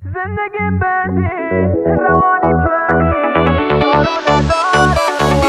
زندگی بردی روانی کردی دارو ندارم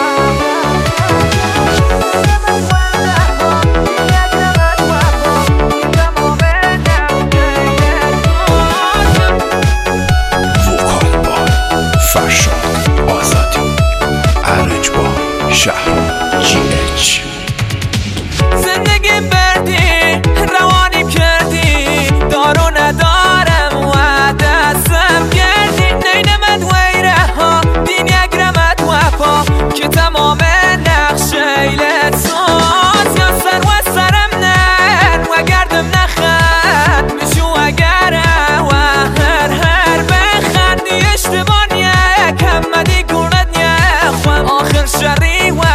فرشاد آزادی ارجبار شهر GH زندگی بردی روانی کردی دارو ندارم و دستم کردی نینمد ویره ها دین یک رمت و پا که تمام نقش ایلت ساز یا سر و سرم نر و گردم نخند میشو اگره و هر بخندی اشتبان یک همدی گوند یک خوام آخر شری و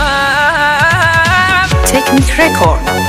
خوام تکنیک رکورد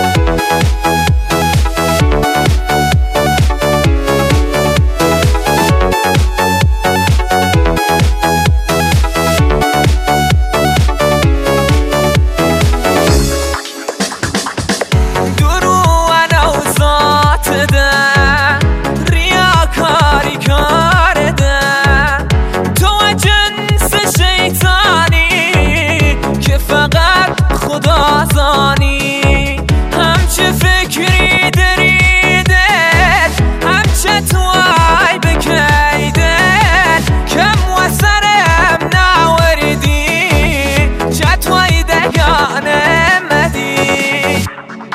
همچه فکری داری دل همچه توای بکی دل کم و سرم نوردی چه توی دگانه مدی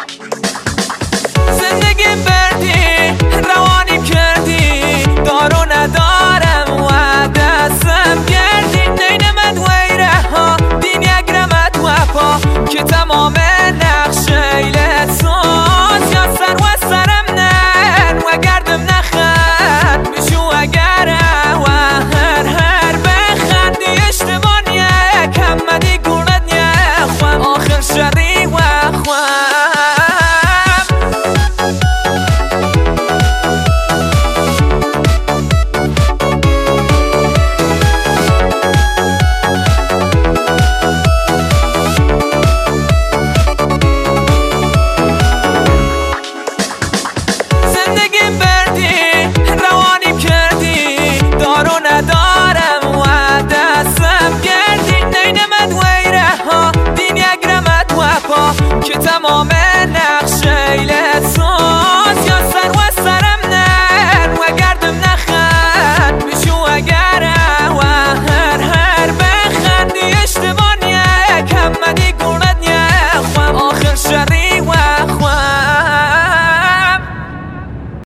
زندگی بردی روانی کردی دارو ندارم و دستم کردی نینمد ویره ها دین یک رمت و پا که تمام نقش ایلت ساز یا سر و سرم نر و گردم نخند میشو اگره و هر بخندی اشتبان یک همدی گوند یک خوام آخر شری و خوام ندارم و دستم کردی نینمد ویره ها دین یک رمت و پا که تمام نقش ایلت